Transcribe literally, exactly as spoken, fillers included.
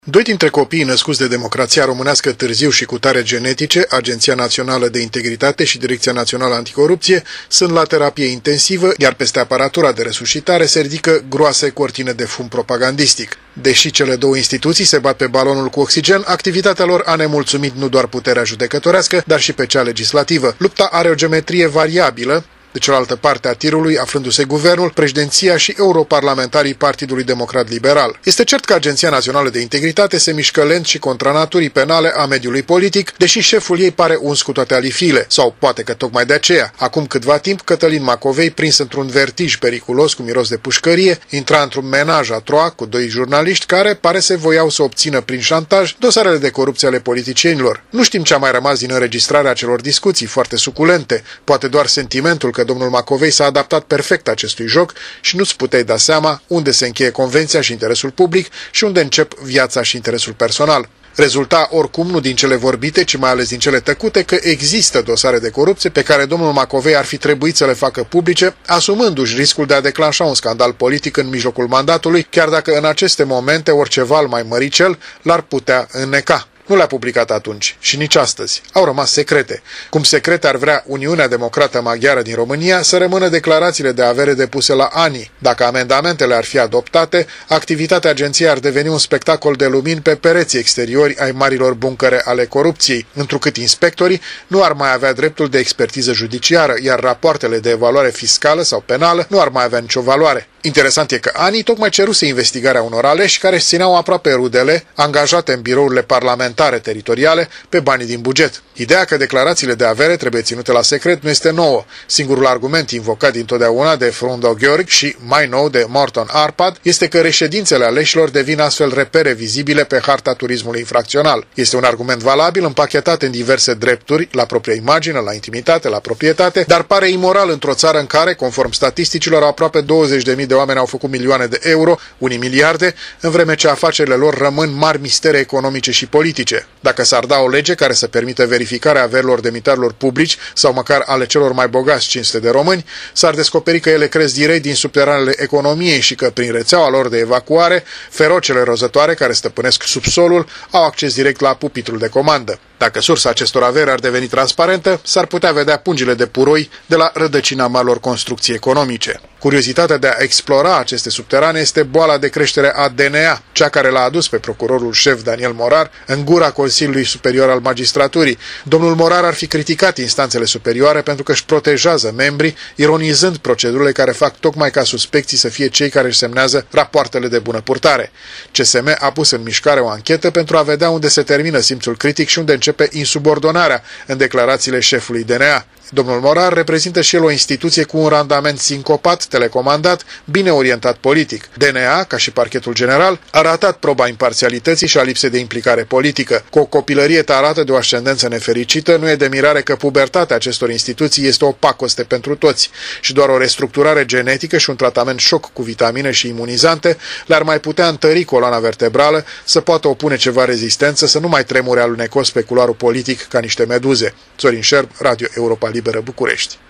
Doi dintre copiii născuți de democrația românească târziu și cu tare genetice, Agenția Națională de Integritate și Direcția Națională Anticorupție, sunt la terapie intensivă, iar peste aparatura de resuscitare se ridică groase cortine de fum propagandistic. Deși cele două instituții se bat pe balonul cu oxigen, activitatea lor a nemulțumit nu doar puterea judecătorească, dar și pe cea legislativă. Lupta are o geometrie variabilă. De cealaltă parte a tirului, aflându-se guvernul, președinția și europarlamentarii Partidului Democrat Liberal. Este cert că Agenția Națională de Integritate se mișcă lent și contra naturii penale a mediului politic, deși șeful ei pare uns cu toate alifiile, sau poate că tocmai de aceea. Acum câtva timp, Cătălin Macovei, prins într-un vertij periculos cu miros de pușcărie, intra într-un menaj a Troa cu doi jurnaliști care pare se voiau să obțină prin șantaj dosarele de corupție ale politicienilor. Nu știm ce a mai rămas din înregistrarea acelor discuții foarte suculente, poate doar sentimentul că domnul Macovei s-a adaptat perfect acestui joc și nu-ți puteai da seama unde se încheie convenția și interesul public și unde încep viața și interesul personal. Rezulta oricum nu din cele vorbite, ci mai ales din cele tăcute, că există dosare de corupție pe care domnul Macovei ar fi trebuit să le facă publice, asumându-și riscul de a declanșa un scandal politic în mijlocul mandatului, chiar dacă în aceste momente orice val mai măricel l-ar putea înneca. Nu le-a publicat atunci și nici astăzi. Au rămas secrete. Cum secrete ar vrea Uniunea Democrată Maghiară din România să rămână declarațiile de avere depuse la ani. Dacă amendamentele ar fi adoptate, activitatea agenției ar deveni un spectacol de lumini pe pereții exteriori ai marilor buncăre ale corupției, întrucât inspectorii nu ar mai avea dreptul de expertiză judiciară, iar rapoartele de evaluare fiscală sau penală nu ar mai avea nicio valoare. Interesant e că ANI tocmai ceruse investigarea unor aleși care își țineau aproape rudele, angajate în birourile parlamentare teritoriale, pe banii din buget. Ideea că declarațiile de avere trebuie ținute la secret nu este nouă. Singurul argument invocat dintotdeauna de Frundo Gheorghe și, mai nou, de Morton Arpad, este că reședințele aleșilor devin astfel repere vizibile pe harta turismului infracțional. Este un argument valabil împachetat în diverse drepturi, la propria imagine, la intimitate, la proprietate, dar pare imoral într-o țară în care, conform statisticilor, aproape douăzeci de mii de oameni au făcut milioane de euro, unii miliarde, în vreme ce afacerile lor rămân mari mistere economice și politice. Dacă s-ar da o lege care să permită verificarea averilor demnitarilor publici sau măcar ale celor mai bogați cinci sute de români, s-ar descoperi că ele cresc direct din subteranele economiei și că prin rețeaua lor de evacuare, ferocele rozătoare care stăpânesc subsolul au acces direct la pupitrul de comandă. Dacă sursa acestor averi ar deveni transparentă, s-ar putea vedea pungile de puroi de la rădăcina marilor construcții economice. Curiozitatea de a explora aceste subterane este boala de creștere a D N A, cea care l-a adus pe procurorul șef Daniel Morar în gura Consiliului Superior al Magistraturii. Domnul Morar ar fi criticat instanțele superioare pentru că își protejează membrii, ironizând procedurile care fac tocmai ca suspecții să fie cei care își semnează rapoartele de bună purtare. C S M a pus în mișcare o anchetă pentru a vedea unde se termină simțul critic și unde începe insubordonarea în declarațiile șefului D N A. Domnul Morar reprezintă și el o instituție cu un randament sincopat, telecomandat, bine orientat politic. D N A, ca și parchetul general, a ratat proba imparțialității și a lipsei de implicare politică. Cu o copilărie tarată de o ascendență nefericită, nu e de mirare că pubertatea acestor instituții este o pacoste pentru toți și doar o restructurare genetică și un tratament șoc cu vitamine și imunizante le-ar mai putea întări coloana vertebrală, să poată opune ceva rezistență, să nu mai tremure alunecos pe culoarul politic ca niște meduze. Sorin Șerb, Radio Europa Liberă, București.